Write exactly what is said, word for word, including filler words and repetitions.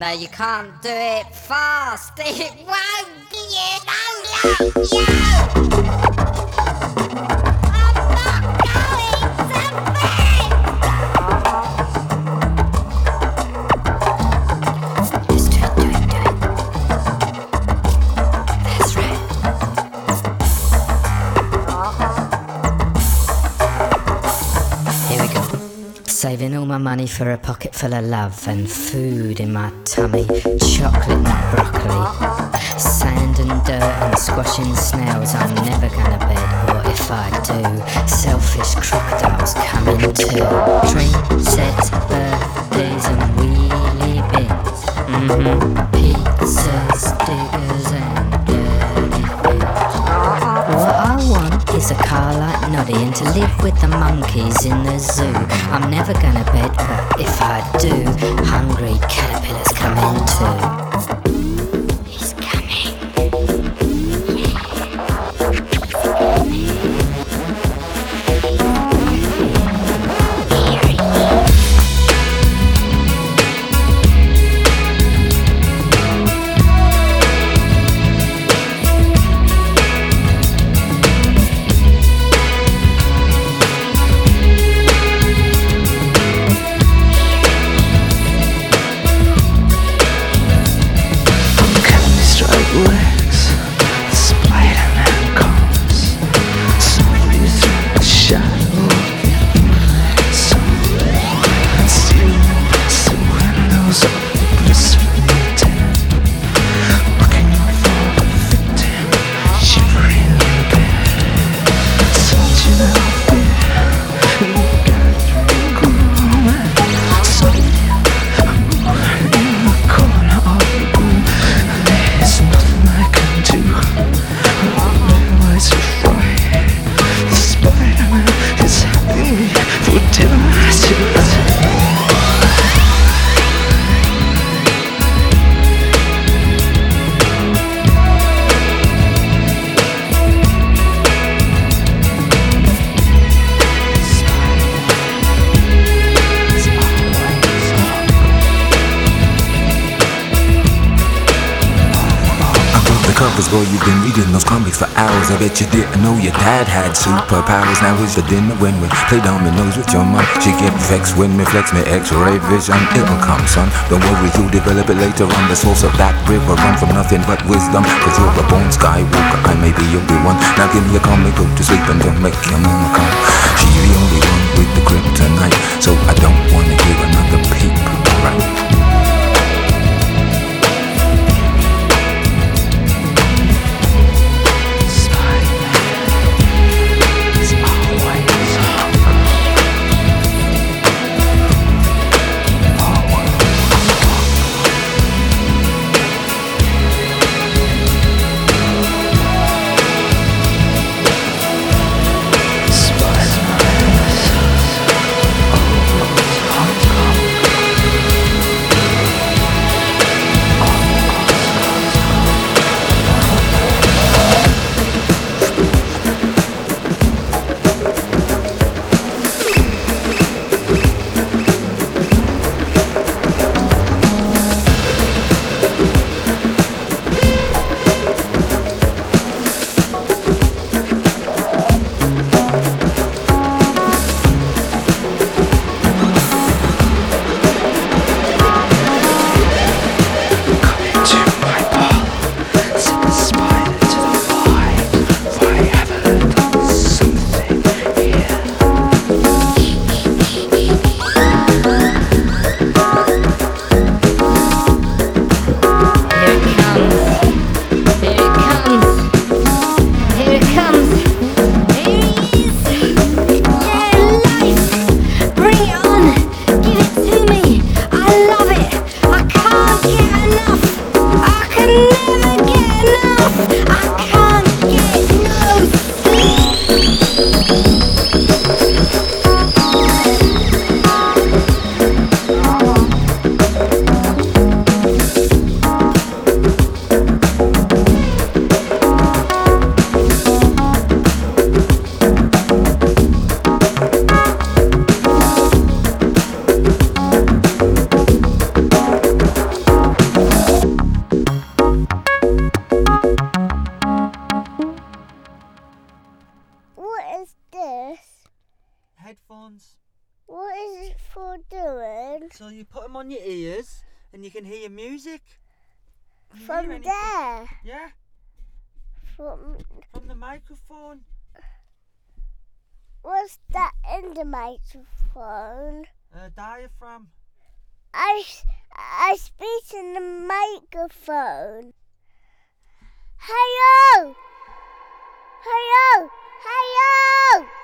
No, you can't do it fast. It won't, you know, like you. I'm not going to bed. Just do it, do it, do it. That's right. Here we go. Saving all my money for a pocket full of love and food in my tummy, chocolate and broccoli, sand and dirt and squashing snails. I'm never gonna bed, or if I do, selfish crocodiles coming too. Train sets, birthdays and wheelie bits, mm-hmm. Pizzas, diggers and dirty bits. What I want is a car like Noddy and to live with the monkeys in the zoo. I'm never gonna bed, but if I do, hungry caterpillars come in too. He's coming. Boy, you've been reading those comics for hours. I bet you didn't know your dad had superpowers. Now it's the dinner when we play dominoes with your mom. She get vexed when me flex me x-ray vision. It'll come, son. Don't worry, you'll develop it later on. The source of that river run from nothing but wisdom. Cause you're a born skywalker, I may be your one. Now give me a comic book to sleep and don't make your mama come. She's the only one with the kryptonite, so I don't wanna hear another peep, right? headphones. What is it for doing? So you put them on your ears and you can hear music. Can you hear From anything? there. Yeah, From from the microphone. what's that in the microphone? Uh, diaphragm. I I speak in the microphone. Hello! Hello! Hello!